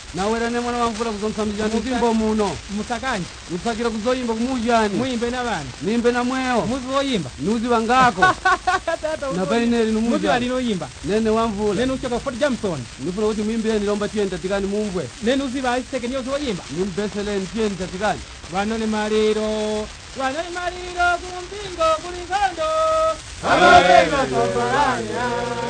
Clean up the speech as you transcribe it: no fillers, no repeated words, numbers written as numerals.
nawera ne mwana wamvula kuzonsambija ndimbo muno musakanje musakira kuzoyimba kumujani muimbe n'abandi nimbe na mweo muzoyimba nuzi wangako na paineli muzi numuja alinoyimba nene wamvula nene uchoka Fort Jameson nifuna kuti mwimbe nilomba tienda tikani mumvwe nene uziba iseke niyo zoyimba nimbesele tienda tikani vanone mariro kumpingo kulikondo Amarelo sotoranya